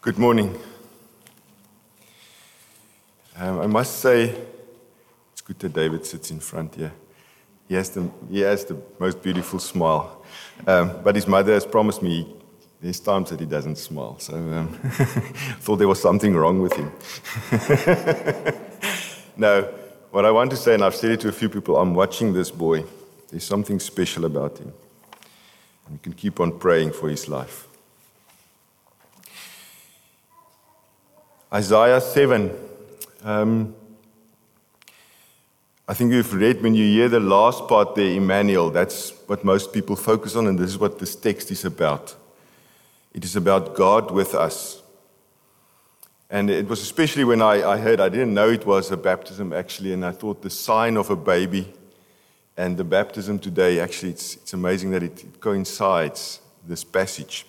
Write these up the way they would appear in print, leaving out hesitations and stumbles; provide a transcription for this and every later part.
Good morning. I must say, it's good that David sits in front here. He has the most beautiful smile. But his mother has promised me there's times that he doesn't smile. So I thought there was something wrong with him. No, what I want to say, and I've said it to a few people, I'm watching this boy. There's something special about him. And we can keep on praying for his life. Isaiah 7. I think you've read, when you hear the last part there, Emmanuel, that's what most people focus on, and this is what this text is about. It is about God with us. And it was especially when I heard, I didn't know it was a baptism actually, and I thought the sign of a baby and the baptism today, actually it's amazing that it coincides, this passage.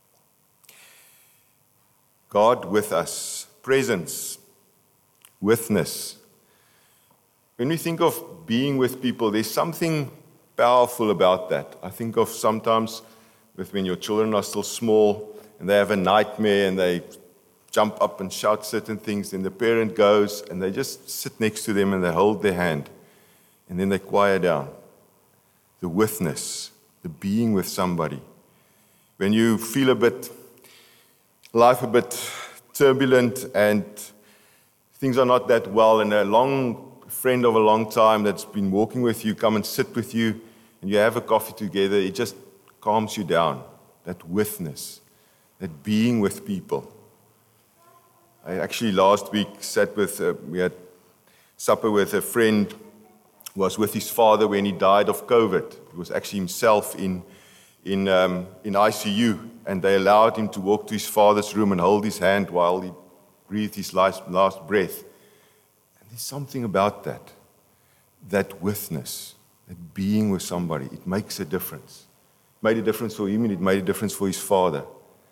God with us. Presence, witness. When we think of being with people, there's something powerful about that. I think of sometimes with when your children are still small and they have a nightmare and they jump up and shout certain things, then the parent goes and they just sit next to them and they hold their hand and then they quiet down. The witness, the being with somebody. When you feel life a bit turbulent and things are not that well, and a friend of a long time that's been walking with you come and sit with you and you have a coffee together, it just calms you down. That witness, that being with people. I actually last week we had supper with a friend who was with his father when he died of COVID. He was actually himself in ICU, and they allowed him to walk to his father's room and hold his hand while he breathed his last breath. And there's something about that witness, that being with somebody. It makes a difference. It made a difference for him, and it made a difference for his father.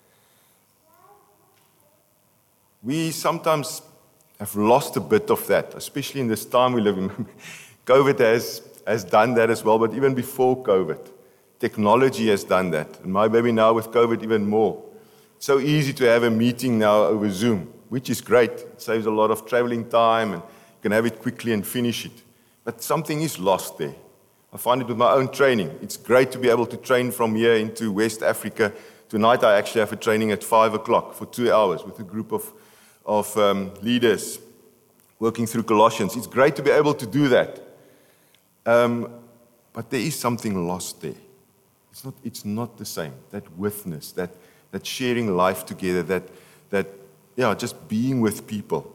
We sometimes have lost a bit of that, especially in this time we live in. COVID has done that as well, but even before COVID, technology has done that. And maybe now with COVID even more. It's so easy to have a meeting now over Zoom, which is great. It saves a lot of traveling time and you can have it quickly and finish it. But something is lost there. I find it with my own training. It's great to be able to train from here into West Africa. Tonight I actually have a training at 5 o'clock for 2 hours with a group of leaders working through Colossians. It's great to be able to do that. But there is something lost there. It's not the same. That witness, that sharing life together, just being with people.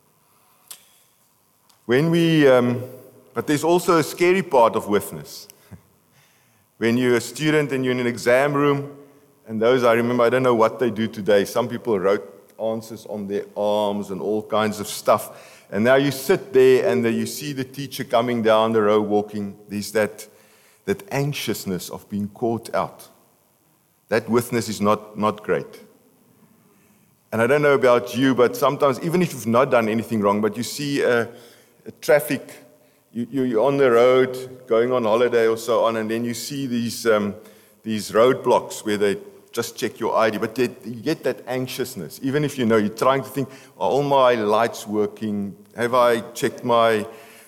But there's also a scary part of witness. When you're a student and you're in an exam room, and I remember, I don't know what they do today. Some people wrote answers on their arms and all kinds of stuff. And now you sit there and you see the teacher coming down the row walking. There's that anxiousness of being caught out. That witness is not great. And I don't know about you, but sometimes, even if you've not done anything wrong, but you see a traffic, you're on the road, going on holiday or so on, and then you see these roadblocks where they just check your ID, but you get that anxiousness. Even if you're trying to think, are all my lights working? Have I checked my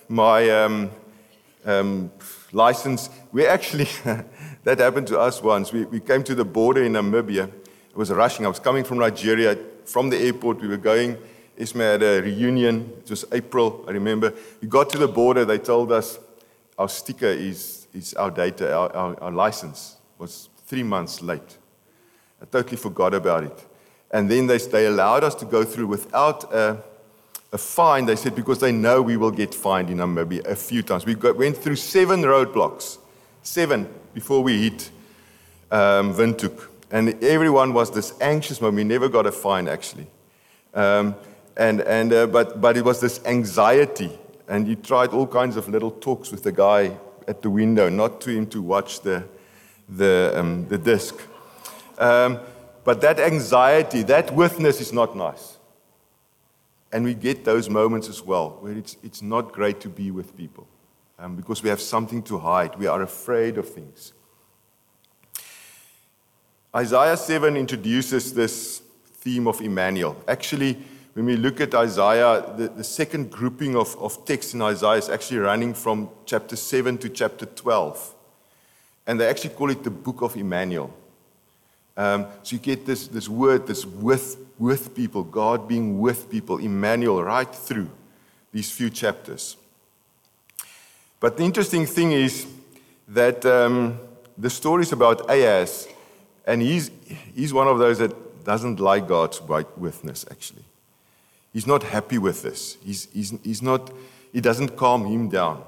license? We actually, that happened to us once. We came to the border in Namibia. It was rushing. I was coming from Nigeria. From the airport, we were going. Isma had a reunion. It was April, I remember. We got to the border. They told us our sticker is outdated. Our license was 3 months late. I totally forgot about it. And then they allowed us to go through without a fine. They said because they know we will get fined in Namibia a few times. We went through 7 roadblocks. 7 before we hit Windhoek. And everyone was this anxious moment. We never got a fine, actually. But it was this anxiety. And you tried all kinds of little talks with the guy at the window, not to him to watch the disc. But that anxiety, that witness is not nice. And we get those moments as well, where it's not great to be with people. Because we have something to hide. We are afraid of things. Isaiah 7 introduces this theme of Emmanuel. Actually, when we look at Isaiah, the second grouping of text in Isaiah is actually running from chapter 7 to chapter 12. And they actually call it the book of Emmanuel. So you get this word, this with people, God being with people, Emmanuel, right through these few chapters. But the interesting thing is that the story is about Ahaz, and he's one of those that doesn't like God's witness, actually. He's not happy with this. It doesn't calm him down.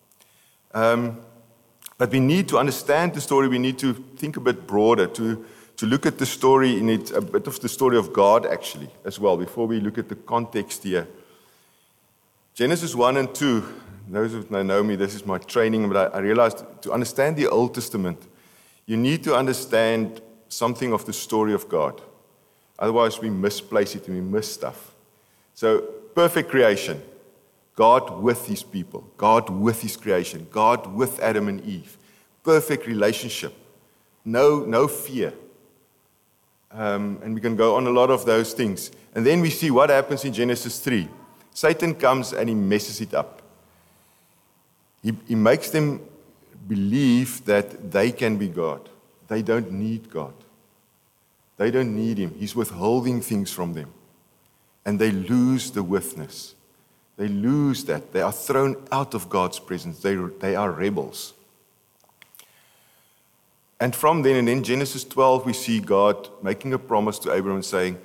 But we need to understand the story. We need to think a bit broader, to look at the story in it, a bit of the story of God, actually, as well, before we look at the context here. Genesis 1 and 2, those who know me, this is my training, but I realized to understand the Old Testament, you need to understand something of the story of God. Otherwise, we misplace it and we miss stuff. So, perfect creation. God with his people. God with his creation. God with Adam and Eve. Perfect relationship. No fear. And we can go on a lot of those things. And then we see what happens in Genesis 3. Satan comes and he messes it up. He makes them believe that they can be God. They don't need God. They don't need him. He's withholding things from them. And they lose the witness. They lose that. They are thrown out of God's presence. They are rebels. And from then, and in Genesis 12, we see God making a promise to Abraham saying,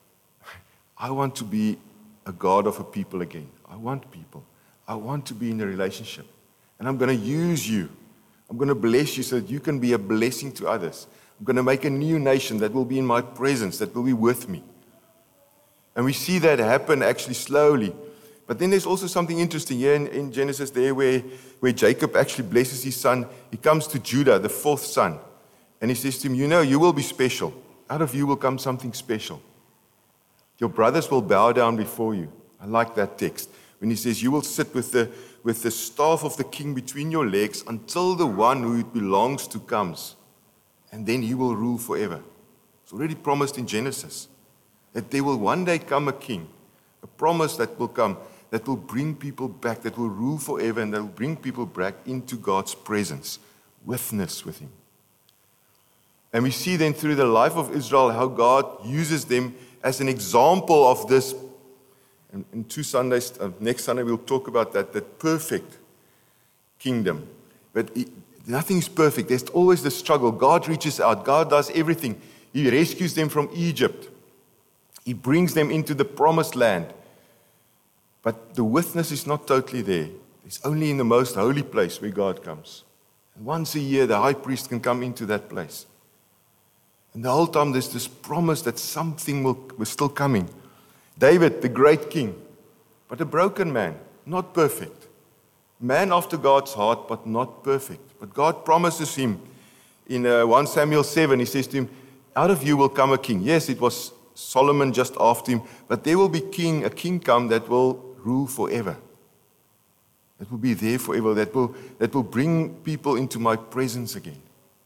I want to be a God of a people again. I want people. I want to be in a relationship. And I'm going to use you. I'm going to bless you so that you can be a blessing to others. I'm going to make a new nation that will be in my presence, that will be with me. And we see that happen actually slowly. But then there's also something interesting here in Genesis there where Jacob actually blesses his son. He comes to Judah, the fourth son. And he says to him, you will be special. Out of you will come something special. Your brothers will bow down before you. I like that text. When he says, you will sit with the staff of the king between your legs until the one who it belongs to comes. And then he will rule forever. It's already promised in Genesis that there will one day come a king, a promise that will come, that will bring people back, that will rule forever, and that will bring people back into God's presence, witness with him. And we see then through the life of Israel how God uses them as an example of this. And in 2 Sundays, next Sunday we'll talk about that perfect kingdom. But nothing is perfect. There's always the struggle. God reaches out. God does everything. He rescues them from Egypt. He brings them into the promised land. But the witness is not totally there. It's only in the most holy place where God comes. And once a year, the high priest can come into that place. And the whole time, there's this promise that something was still coming. David, the great king, but a broken man, not perfect. Man after God's heart, but not perfect. But God promises him in 1 Samuel 7, he says to him, out of you will come a king. Yes, it was Solomon just after him, but there will be a king come that will rule forever. That will be there forever. That will bring people into my presence again.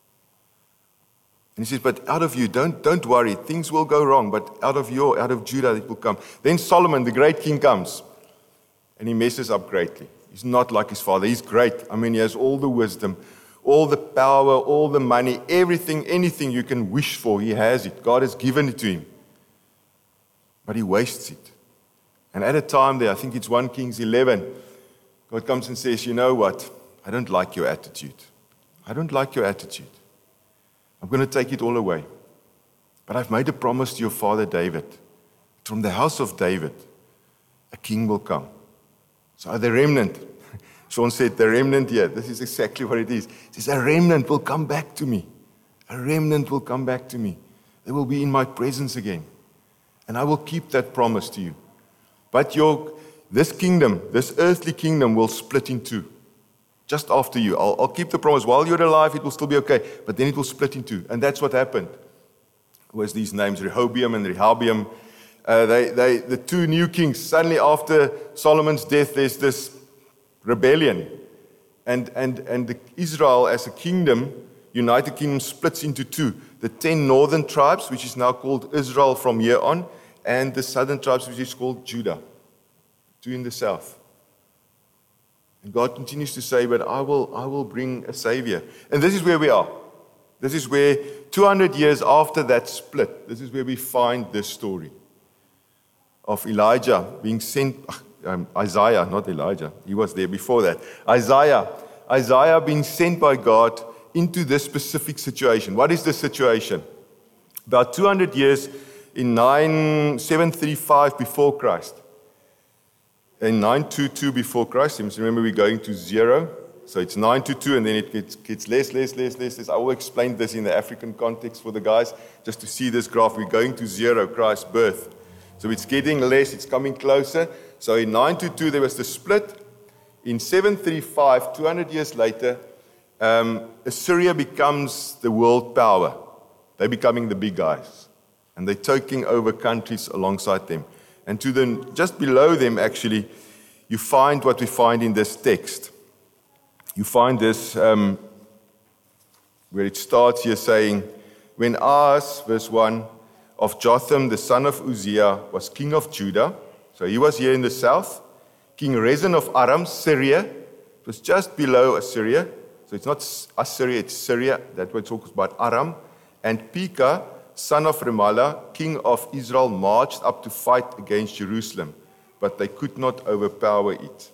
And he says, but out of you, don't worry, things will go wrong, but out of Judah it will come. Then Solomon, the great king, comes, and he messes up greatly. He's not like his father. He's great. I mean, he has all the wisdom, all the power, all the money, everything, anything you can wish for, he has it. God has given it to him. But he wastes it. And at a time there, I think it's 1 Kings 11, God comes and says, you know what? I don't like your attitude. I don't like your attitude. I'm going to take it all away. But I've made a promise to your father David. From the house of David, a king will come. So the remnant, Sean said, the remnant here, this is exactly what it is. He says, a remnant will come back to me. A remnant will come back to me. They will be in my presence again. And I will keep that promise to you. But this kingdom, this earthly kingdom will split in two. Just after you. I'll keep the promise. While you're alive, it will still be okay. But then it will split in two. And that's what happened. It was these names, Rehoboam and Rehabiam. The two new kings, suddenly after Solomon's death, there's this rebellion. And Israel as a kingdom, United Kingdom, splits into two. the 10 northern tribes, which is now called Israel from here on, and the southern tribes, which is called Judah, 2 in the south. And God continues to say, but I will bring a Savior. And this is where we are. This is where 200 years after that split, this is where we find this story of Elijah being sent, Isaiah, not Elijah, he was there before that. Isaiah being sent by God into this specific situation. What is the situation? About 200 years in 735 before Christ. In 922 before Christ, you must remember we're going to 0. So it's 922 and then it gets less. I will explain this in the African context for the guys, just to see this graph. We're going to 0, Christ's birth. So it's getting less, it's coming closer. So in 922 there was the split. In 735, 200 years later, Assyria becomes the world power. They're becoming the big guys. And they're taking over countries alongside them. And just below them, actually, you find what we find in this text. You find this, where it starts here saying, when Ahaz, verse 1, of Jotham, the son of Uzziah, was king of Judah, so he was here in the south. King Rezin of Aram, Syria, it was just below Assyria. So it's not Assyria, it's Syria. That's what it talks about, Aram. And Pekah, son of Remaliah, king of Israel, marched up to fight against Jerusalem, but they could not overpower it.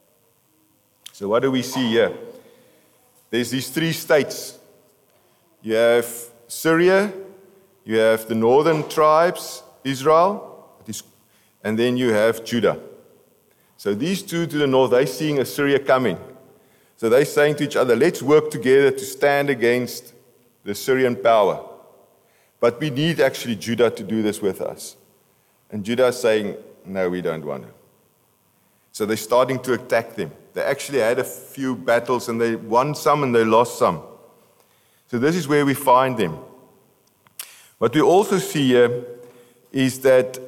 So what do we see here? There's these 3 states. You have Syria, you have the northern tribes, Israel, and then you have Judah. So these 2 to the north, they're seeing Assyria coming. So they're saying to each other, let's work together to stand against the Syrian power. But we need actually Judah to do this with us. And Judah is saying, no, we don't want to. So they're starting to attack them. They actually had a few battles and they won some and they lost some. So this is where we find them. What we also see here is that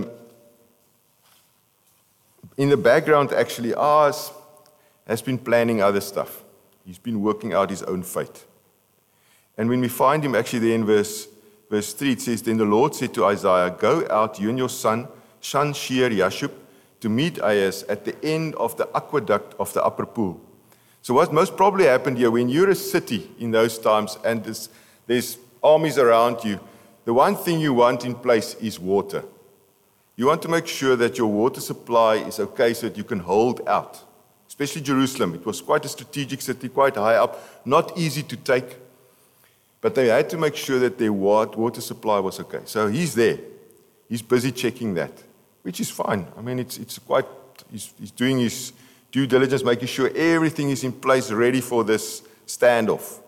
in the background, actually, Ahaz has been planning other stuff. He's been working out his own fate. And when we find him actually there in verse 3, it says, then the Lord said to Isaiah, go out, you and your son, Shear-Jashub, to meet Ahaz at the end of the aqueduct of the upper pool. So what most probably happened here, when you're a city in those times and there's armies around you, the one thing you want in place is water. You want to make sure that your water supply is okay so that you can hold out. Especially Jerusalem. It was quite a strategic city, quite high up, not easy to take. But they had to make sure that their water supply was okay. So he's there. He's busy checking that, which is fine. I mean, he's doing his due diligence, making sure everything is in place, ready for this standoff.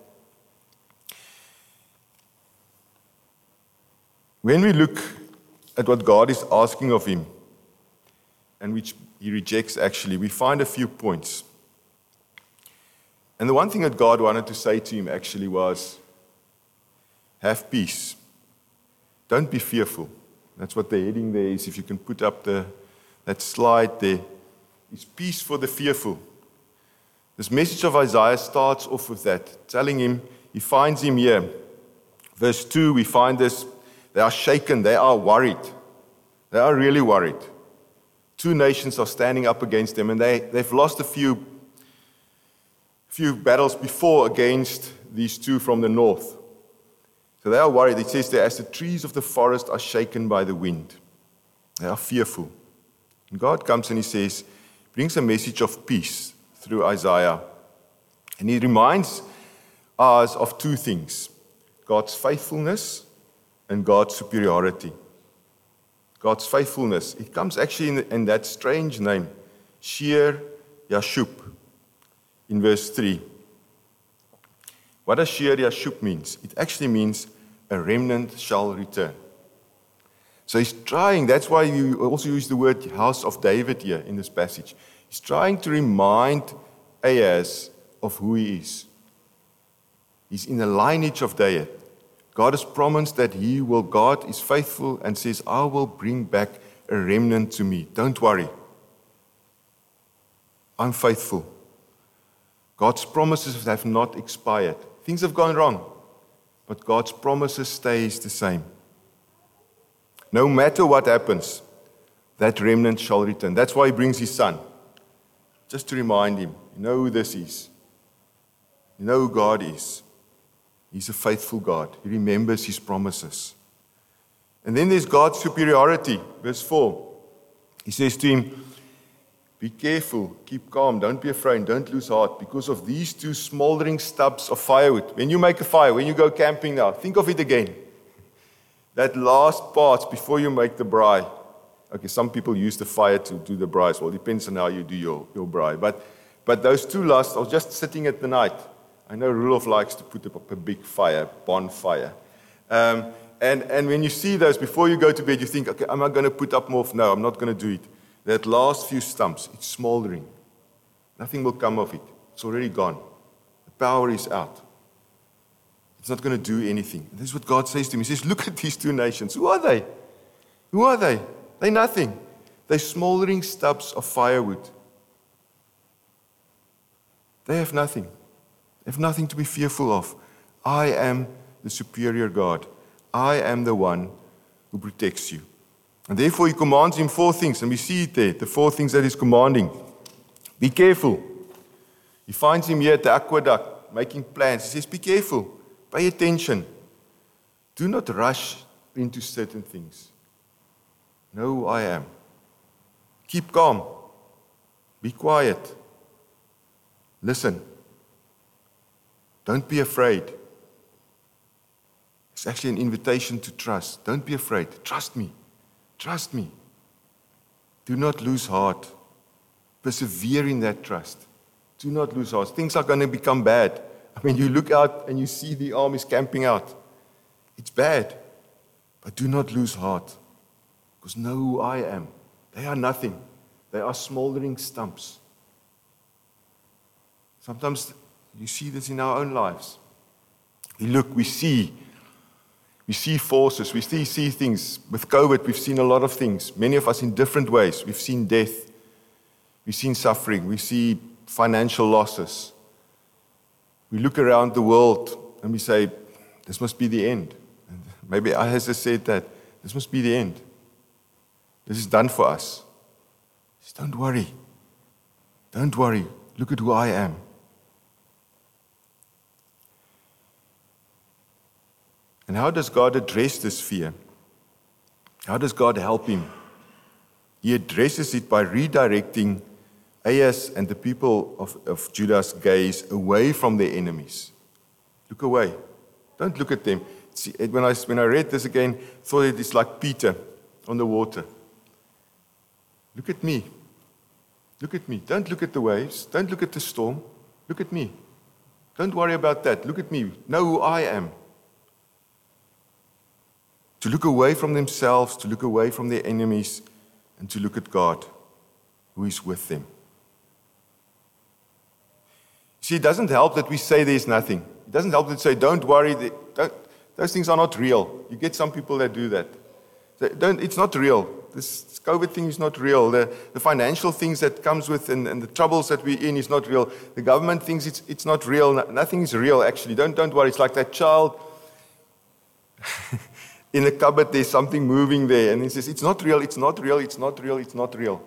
When we look at what God is asking of him, and which he rejects actually, we find a few points. And the one thing that God wanted to say to him actually was, have peace. Don't be fearful. That's what the heading there is. If you can put up that slide there. It's peace for the fearful. This message of Isaiah starts off with that, telling him, he finds him here. Verse 2, we find this, they are shaken, they are worried. They are really worried. 2 nations are standing up against them, and they've lost a few battles before against these 2 from the north. So they are worried. It says there, as the trees of the forest are shaken by the wind. They are fearful. And God comes and he says, brings a message of peace through Isaiah. And he reminds us of 2 things. God's faithfulness and God's superiority. God's faithfulness. It comes actually in that strange name, Shear-Jashub, in verse 3. What does Shear-Jashub means? It actually means a remnant shall return. So he's trying, that's why you also use the word house of David here in this passage. He's trying to remind Ahaz of who he is. He's in the lineage of David. God has promised that God is faithful and says, I will bring back a remnant to me. Don't worry. I'm faithful. God's promises have not expired. Things have gone wrong, but God's promises stays the same. No matter what happens, that remnant shall return. That's why he brings his son. Just to remind him, you know who this is. You know who God is. He's a faithful God. He remembers his promises. And then there's God's superiority. Verse 4. He says to him, be careful, keep calm, don't be afraid, don't lose heart, because of these two smoldering stubs of firewood. When you make a fire, when you go camping now, think of it again. That last part before you make the braai. Okay, some people use the fire to do the braai. Well, it depends on how you do your braai. But those two last, I was just sitting at the night. I know Rudolph likes to put up a big fire, bonfire. And when you see those, before you go to bed, you think, okay, am I going to put up more? No, I'm not going to do it. That last few stumps, it's smoldering. Nothing will come of it. It's already gone. The power is out. It's not going to do anything. This is what God says to him. He says, look at these two nations. Who are they? Who are they? They're nothing. They're smoldering stubs of firewood. They have nothing. They have nothing to be fearful of. I am the superior God. I am the one who protects you. And therefore he commands him 4 things, and we see it there, the 4 things that he's commanding. Be careful. He finds him here at the aqueduct, making plans. He says, be careful. Pay attention. Do not rush into certain things. Know who I am. Keep calm. Be quiet. Listen. Don't be afraid. It's actually an invitation to trust. Don't be afraid. Trust me. Trust me. Do not lose heart. Persevere in that trust. Do not lose heart. Things are going to become bad. I mean, you look out and you see the armies camping out. It's bad. But do not lose heart. Because know who I am. They are nothing. They are smoldering stumps. Sometimes you see this in our own lives. We look, we see forces, we see things. With COVID, we've seen a lot of things. Many of us in different ways. We've seen death. We've seen suffering. We see financial losses. We look around the world and we say, this must be the end. And maybe I has said that. This must be the end. This is done for us. He says, don't worry. Don't worry. Look at who I am. And how does God address this fear? How does God help him? He addresses it by redirecting Ahaz and the people of Judah's gaze away from their enemies. Look away. Don't look at them. See, when I read this again, I thought it is like Peter on the water. Look at me. Look at me. Don't look at the waves. Don't look at the storm. Look at me. Don't worry about that. Look at me. Know who I am. To look away from themselves, to look away from their enemies, and to look at God, who is with them. See, it doesn't help that we say there's nothing. It doesn't help that we say, don't worry, those things are not real. You get some people that do that. It's not real. This COVID thing is not real. The financial things that comes with and the troubles that we're in is not real. The government thinks it's not real. Nothing is real, actually. Don't worry. It's like that child in the cupboard, there's something moving there. And he says, it's not real, it's not real, it's not real, it's not real.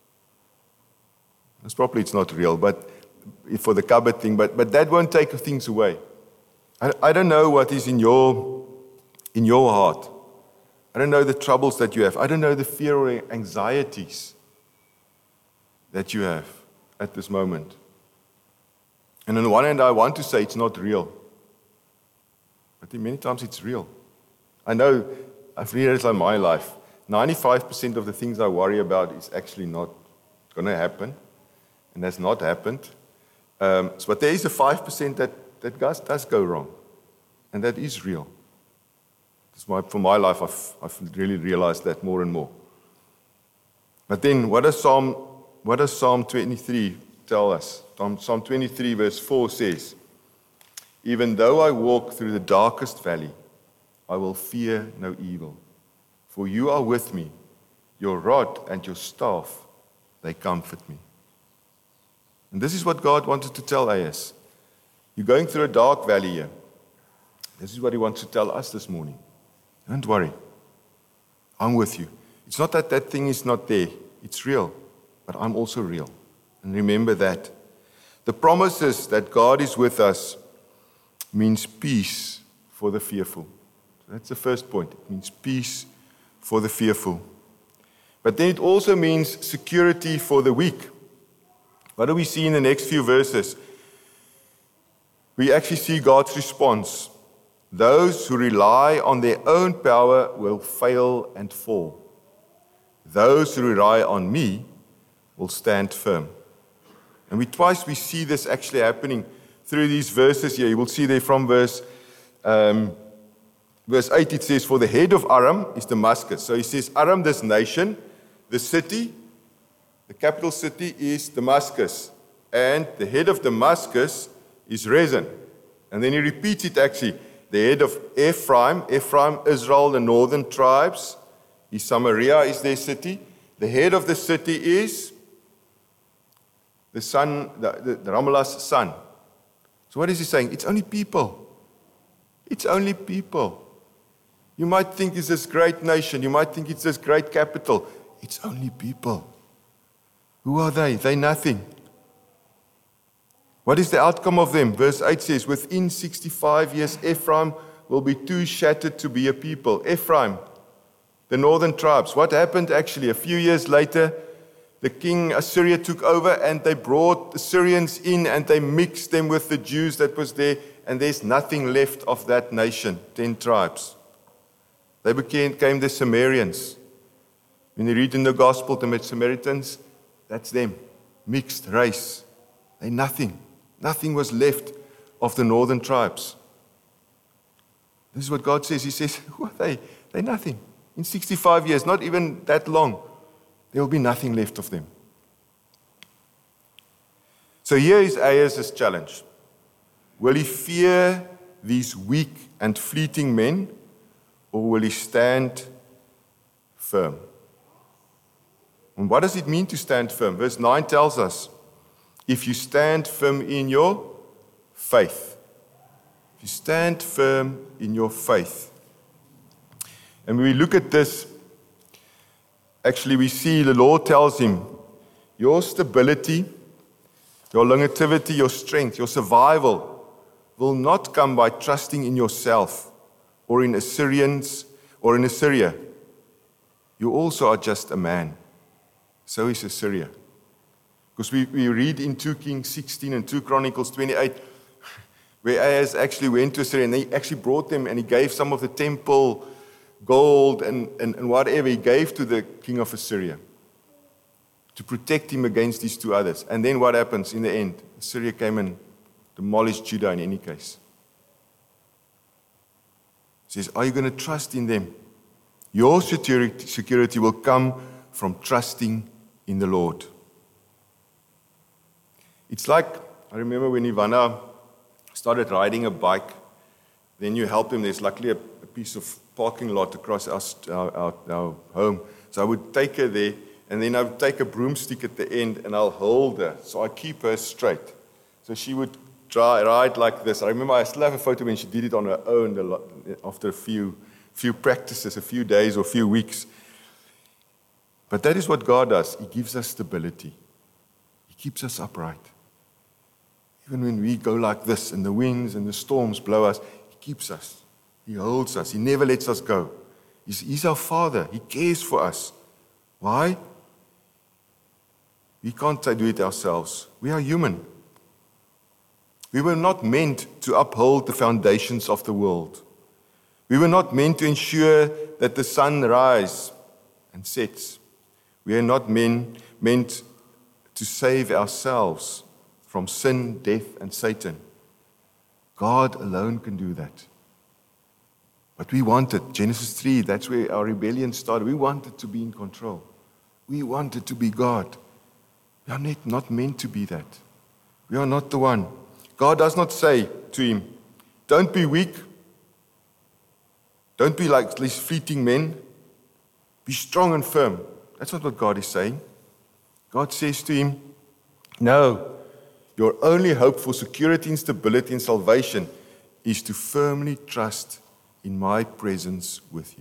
It's probably it's not real, but for the cupboard thing, but that won't take things away. I don't know what is in your heart. I don't know the troubles that you have. I don't know the fear or anxieties that you have at this moment. And on the one hand, I want to say it's not real. But many times it's real. I know, I've realized in my life, 95% of the things I worry about is actually not going to happen, and has not happened. But there is a 5% that does go wrong, and that is real. For my life, I've really realized that more and more. But then, what does Psalm 23 tell us? Psalm 23, verse 4 says, even though I walk through the darkest valley, I will fear no evil. For you are with me. Your rod and your staff, they comfort me. And this is what God wanted to tell Ahaz. You're going through a dark valley here. This is what he wants to tell us this morning. Don't worry. I'm with you. It's not that that thing is not there. It's real. But I'm also real. And remember that. The promises that God is with us means peace for the fearful. So that's the first point. It means peace for the fearful. But then it also means security for the weak. What do we see in the next few verses? We actually see God's response. Those who rely on their own power will fail and fall. Those who rely on me will stand firm. And twice we see this actually happening through these verses here. You will see there from verse 8, it says, for the head of Aram is Damascus. So he says, Aram, this nation, the city, the capital city is Damascus. And the head of Damascus is Rezin. And then he repeats it actually. The head of Ephraim, Israel, the northern tribes, is Samaria is their city. The head of the city is the son, the Ramallah's son. So what is he saying? It's only people. It's only people. You might think it's this great nation. You might think it's this great capital. It's only people. Who are they? They're nothing. What is the outcome of them? Verse 8 says, within 65 years, Ephraim will be too shattered to be a people. Ephraim, the northern tribes. What happened actually? A few years later, the king Assyria took over and they brought the Syrians in and they mixed them with the Jews that was there, and there's nothing left of that nation, 10 tribes. They became the Samaritans. When you read in the gospel, the Samaritans, that's them, mixed race. They're nothing. Nothing was left of the northern tribes. This is what God says. He says, who are they? They're nothing. In 65 years, not even that long, there will be nothing left of them. So here is Ahaz's challenge. Will he fear these weak and fleeting men, or will he stand firm? And what does it mean to stand firm? Verse 9 tells us, if you stand firm in your faith. If you stand firm in your faith. And when we look at this, actually we see the Lord tells him, your stability, your longevity, your strength, your survival will not come by trusting in yourself or in Assyrians or in Assyria. You also are just a man. So is Assyria. Because we read in 2 Kings 16 and 2 Chronicles 28, where Ahaz actually went to Assyria and he actually brought them and he gave some of the temple gold and whatever he gave to the king of Assyria to protect him against these two others. And then what happens in the end? Assyria came and demolished Judah in any case. He says, are you going to trust in them? Your security will come from trusting in the Lord. It's like, I remember when Ivana started riding a bike, then you help him. There's luckily a piece of parking lot across our home. So I would take her there, and then I would take a broomstick at the end, and I'll hold her. So I keep her straight. So she would ride like this. I remember I still have a photo when she did it on her own after a few practices, a few days or a few weeks. But that is what God does. He gives us stability. He keeps us upright. Even when we go like this and the winds and the storms blow us, He keeps us. He holds us. He never lets us go. He's our Father. He cares for us. Why? We can't do it ourselves. We are human. We were not meant to uphold the foundations of the world. We were not meant to ensure that the sun rises and sets. We are not meant to save ourselves from sin, death, and Satan. God alone can do that. But we wanted, Genesis 3, that's where our rebellion started. We wanted to be in control. We wanted to be God. We are not meant to be that. We are not the one. God does not say to him, don't be weak. Don't be like these fleeting men. Be strong and firm. That's not what God is saying. God says to him, no, your only hope for security and stability and salvation is to firmly trust in my presence with you.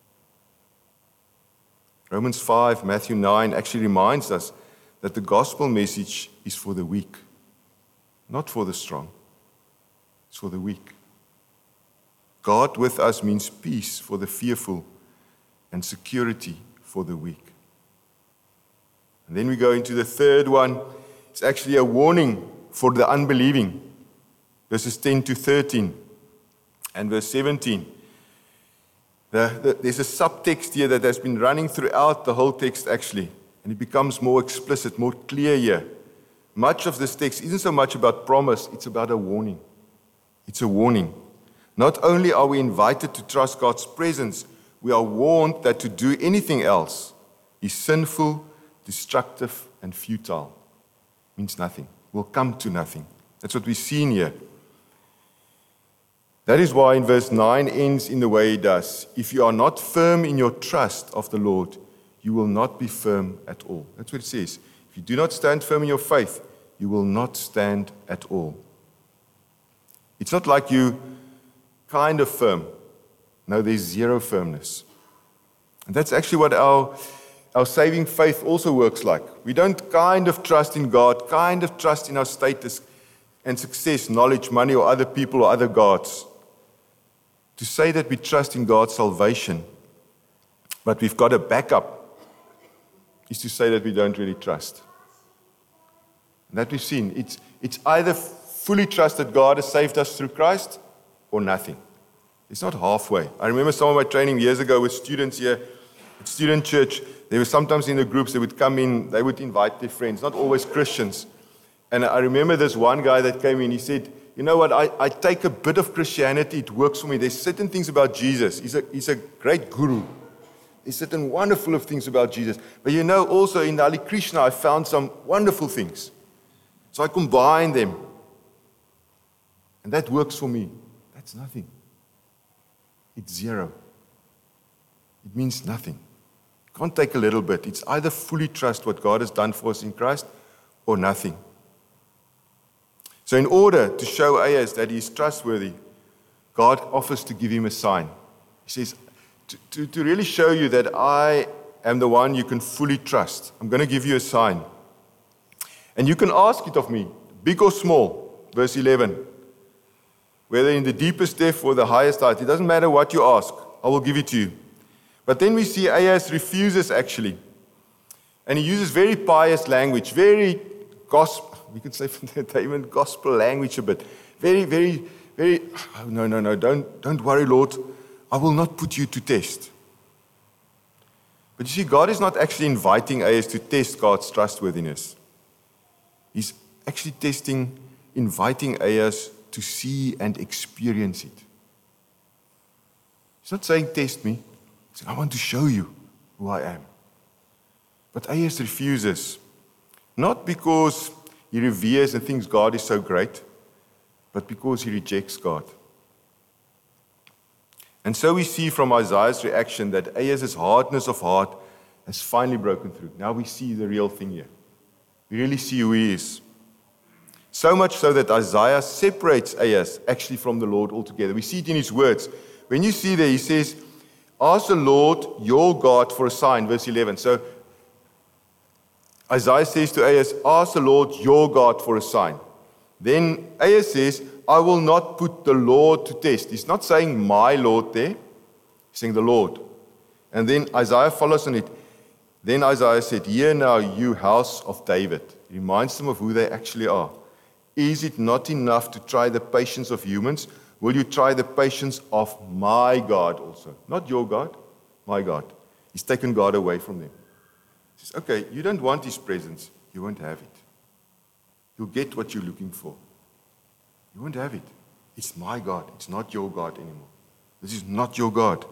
Romans 5, Matthew 9 actually reminds us that the gospel message is for the weak, not for the strong. It's for the weak. God with us means peace for the fearful and security for the weak. And then we go into the third one. It's actually a warning for the unbelieving. Verses 10 to 13 and verse 17. There's a subtext here that has been running throughout the whole text actually. And it becomes more explicit, more clear here. Much of this text isn't so much about promise, it's about a warning. It's a warning. Not only are we invited to trust God's presence, we are warned that to do anything else is sinful, destructive, and futile. Means nothing. Will come to nothing. That's what we've seen here. That is why in verse 9 ends in the way it does. If you are not firm in your trust of the Lord, you will not be firm at all. That's what it says. If you do not stand firm in your faith, you will not stand at all. It's not like you kind of firm. No, there's zero firmness. And that's actually what our saving faith also works like. We don't kind of trust in God, kind of trust in our status and success, knowledge, money, or other people or other gods. To say that we trust in God's salvation, but we've got a backup, is to say that we don't really trust. And that we've seen. It's either fully trust that God has saved us through Christ or nothing. It's not halfway. I remember some of my training years ago with students here at Student Church. They were sometimes in the groups, they would come in, they would invite their friends, not always Christians. And I remember this one guy that came in, he said, you know what, I take a bit of Christianity, it works for me. There's certain things about Jesus. He's a great guru. There's certain wonderful things about Jesus. But you know, also in Hare Krishna, I found some wonderful things. So I combine them. And that works for me. That's nothing. It's zero. It means nothing. You can't take a little bit. It's either fully trust what God has done for us in Christ or nothing. So in order to show Aias that he is trustworthy, God offers to give him a sign. He says, to really show you that I am the one you can fully trust, I'm going to give you a sign. And you can ask it of me, big or small, verse 11. Whether in the deepest depth or the highest height, it doesn't matter what you ask, I will give it to you. But then we see Aias refuses actually. And he uses very pious language, very gospel, we could say from the Damon gospel language a bit. Very, very, very, oh, no, don't worry, Lord. I will not put you to test. But you see, God is not actually inviting Aias to test God's trustworthiness. He's actually inviting Aias to see and experience it. He's not saying, test me. He's saying, I want to show you who I am. But Aias refuses. Not because he reveres and thinks God is so great, but because he rejects God. And so we see from Isaiah's reaction that Aias' hardness of heart has finally broken through. Now we see the real thing here. We really see who he is. So much so that Isaiah separates Aias actually from the Lord altogether. We see it in his words. When you see there, he says, ask the Lord your God for a sign, verse 11. So Isaiah says to Aias, ask the Lord your God for a sign. Then Aias says, I will not put the Lord to test. He's not saying my Lord there. He's saying the Lord. And then Isaiah follows on it. Then Isaiah said, hear now, you house of David. He reminds them of who they actually are. Is it not enough to try the patience of humans? Will you try the patience of my God also? Not your God, my God. He's taken God away from them. He says, okay, you don't want his presence. You won't have it. You'll get what you're looking for. You won't have it. It's my God. It's not your God anymore. This is not your God.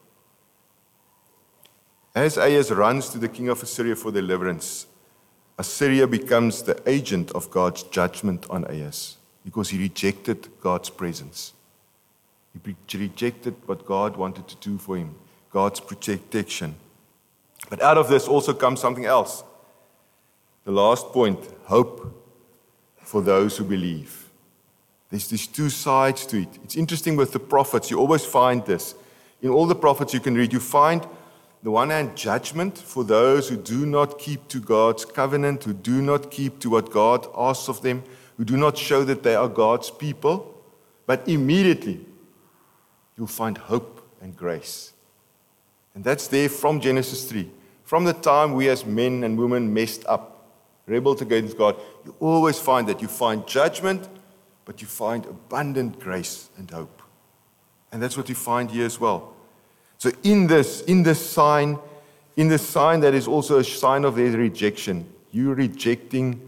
As Aias runs to the king of Assyria for deliverance, Assyria becomes the agent of God's judgment on Aias because he rejected God's presence. He rejected what God wanted to do for him, God's protection. But out of this also comes something else. The last point, hope for those who believe. There's these two sides to it. It's interesting with the prophets. You always find this. In all the prophets you can read, you find, on the one hand, judgment for those who do not keep to God's covenant, who do not keep to what God asks of them, who do not show that they are God's people. But immediately, you'll find hope and grace. And that's there from Genesis 3. From the time we as men and women messed up, rebelled against God, you always find that. You find judgment, but you find abundant grace and hope. And that's what you find here as well. So in this sign that is also a sign of their rejection, you rejecting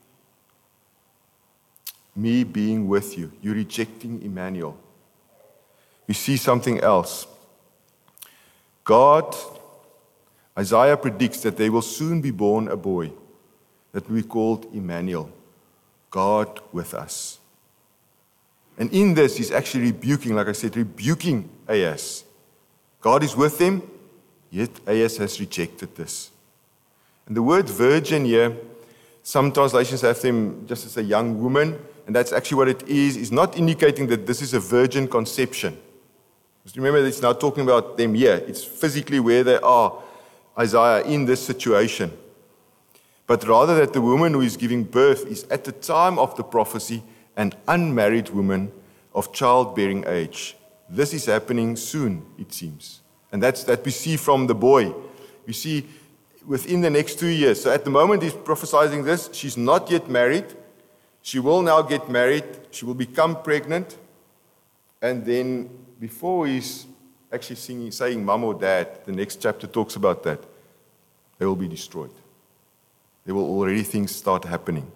me being with you. You're rejecting Emmanuel. We see something else. Isaiah predicts that there will soon be born a boy that we called Emmanuel, God with us. And in this, he's actually rebuking, like I said, rebuking Ahaz. God is with him, yet Ahaz has rejected this. And the word virgin here, some translations have them just as a young woman, and that's actually what it is not indicating that this is a virgin conception. Just remember, it's now talking about them here. It's physically where they are, Isaiah, in this situation. But rather that the woman who is giving birth is at the time of the prophecy an unmarried woman of childbearing age. This is happening soon, it seems. And that we see from the boy. We see within the next 2 years. So at the moment he's prophesying this, she's not yet married. She will now get married. She will become pregnant. And then before he's actually saying mom or dad, the next chapter talks about that. They will be destroyed. There will already things start happening.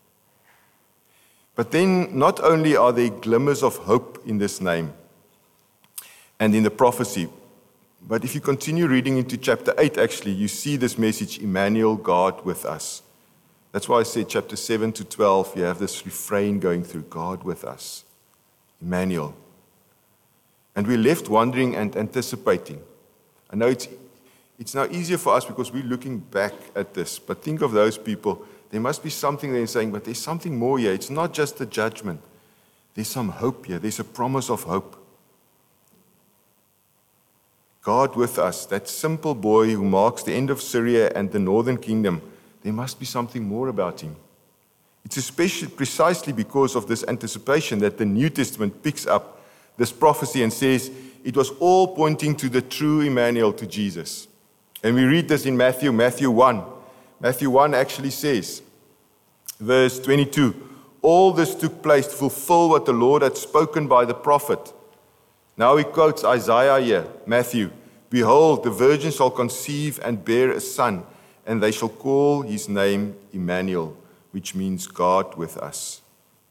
But then not only are there glimmers of hope in this name and in the prophecy, but if you continue reading into chapter 8, actually, you see this message, Emmanuel, God with us. That's why I said chapter 7 to 12, you have this refrain going through, God with us, Emmanuel. And we're left wondering and anticipating. I know it's now easier for us because we're looking back at this, but think of those people. There must be something there saying, but there's something more here. It's not just the judgment. There's some hope here. There's a promise of hope. God with us, that simple boy who marks the end of Syria and the northern kingdom, there must be something more about him. It's especially precisely because of this anticipation that the New Testament picks up this prophecy and says it was all pointing to the true Emmanuel, to Jesus. And we read this in Matthew 1. Matthew 1 actually says, verse 22, all this took place to fulfill what the Lord had spoken by the prophet. Now he quotes Isaiah here, Matthew, behold, the virgin shall conceive and bear a son, and they shall call his name Emmanuel, which means God with us.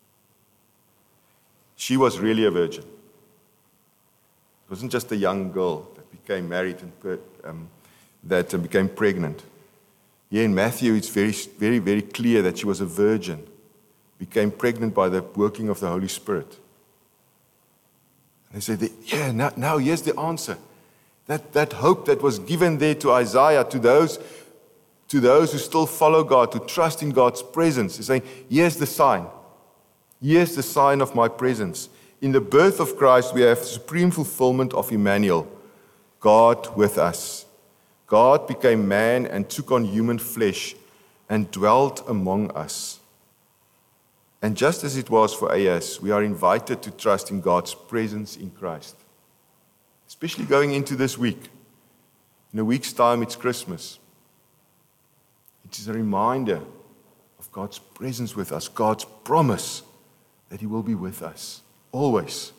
She was really a virgin. It wasn't just a young girl that became married and that became pregnant. Here in Matthew, it's very, very, very clear that she was a virgin, became pregnant by the working of the Holy Spirit. And they say, now here's the answer. That hope that was given there to Isaiah, to those who still follow God, to trust in God's presence, is saying, here's the sign. Here's the sign of my presence. In the birth of Christ, we have supreme fulfillment of Emmanuel, God with us. God became man and took on human flesh and dwelt among us. And just as it was for Ahaz, we are invited to trust in God's presence in Christ. Especially going into this week. In a week's time, it's Christmas. It is a reminder of God's presence with us, God's promise that He will be with us, always.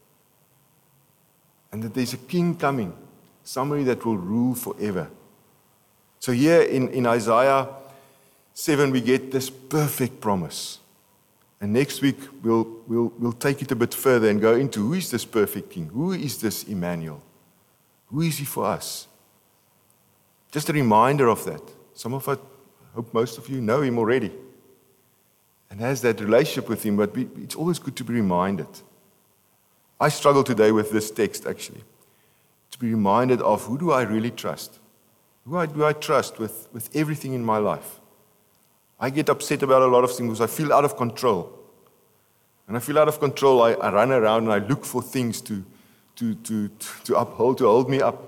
And that there's a king coming, somebody that will rule forever. So here in Isaiah 7, we get this perfect promise. And next week, we'll take it a bit further and go into who is this perfect king? Who is this Emmanuel? Who is he for us? Just a reminder of that. Some of us, I hope most of you know him already and has that relationship with him, but it's always good to be reminded. I struggle today with this text, actually, to be reminded of who do I really trust? Who do I trust with everything in my life? I get upset about a lot of things because I feel out of control. When I feel out of control, I run around and I look for things to uphold, to hold me up.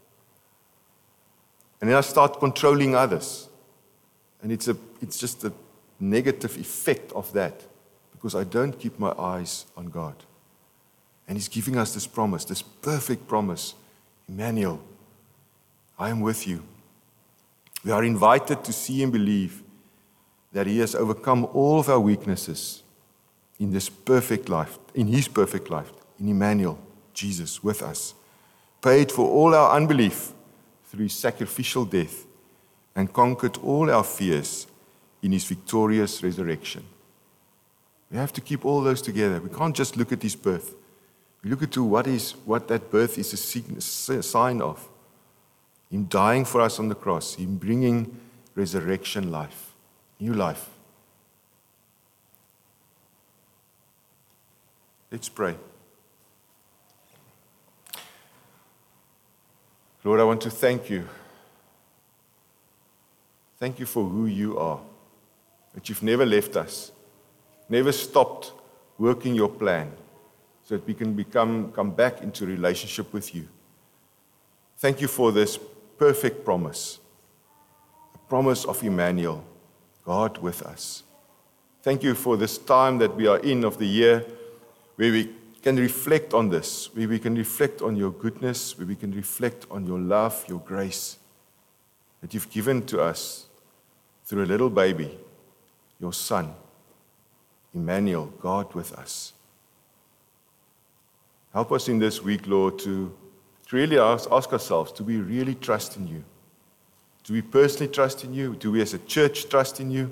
And then I start controlling others. And it's just a negative effect of that, because I don't keep my eyes on God. And He's giving us this promise, this perfect promise. Emmanuel, I am with you. We are invited to see and believe that He has overcome all of our weaknesses in this perfect life, in His perfect life, in Emmanuel, Jesus with us, paid for all our unbelief through His sacrificial death, and conquered all our fears in His victorious resurrection. We have to keep all those together. We can't just look at His birth. We look at what that birth is a sign of. Him dying for us on the cross, Him bringing resurrection life, new life. Let's pray. Lord, I want to thank you. Thank you for who you are, that you've never left us, never stopped working your plan so that we can come back into relationship with you. Thank you for this perfect promise, a promise of Emmanuel, God with us. Thank you for this time that we are in of the year where we can reflect on this, where we can reflect on your goodness, where we can reflect on your love, your grace that you've given to us through a little baby, your Son, Emmanuel, God with us. Help us in this week, Lord, to really ask ourselves, do we really trust in you? Do we personally trust in you? Do we as a church trust in you?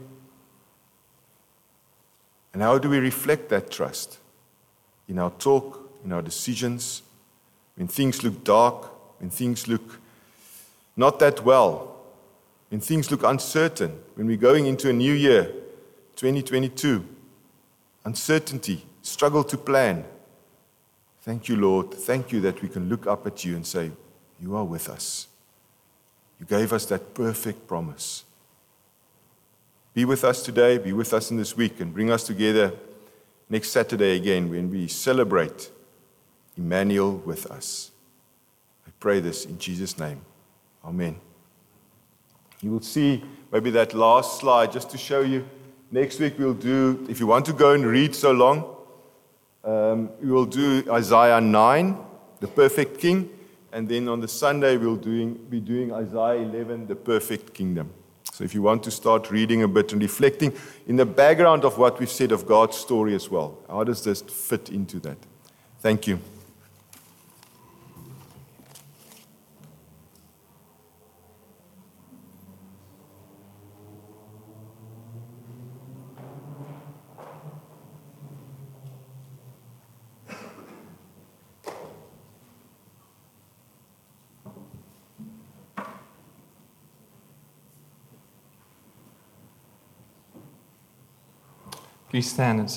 And how do we reflect that trust in our talk, in our decisions, when things look dark, when things look not that well, when things look uncertain, when we're going into a new year, 2022, uncertainty, struggle to plan. Thank you, Lord. Thank you that we can look up at you and say, you are with us. You gave us that perfect promise. Be with us today, be with us in this week, and bring us together next Saturday again when we celebrate Emmanuel with us. I pray this in Jesus' name. Amen. You will see maybe that last slide just to show you. Next week we'll do, if you want to go and read so long, we will do Isaiah 9, the perfect king, and then on the Sunday we'll be doing Isaiah 11, the perfect kingdom. So if you want to start reading a bit and reflecting in the background of what we've said of God's story as well, how does this fit into that? Thank you. Please stand and sing.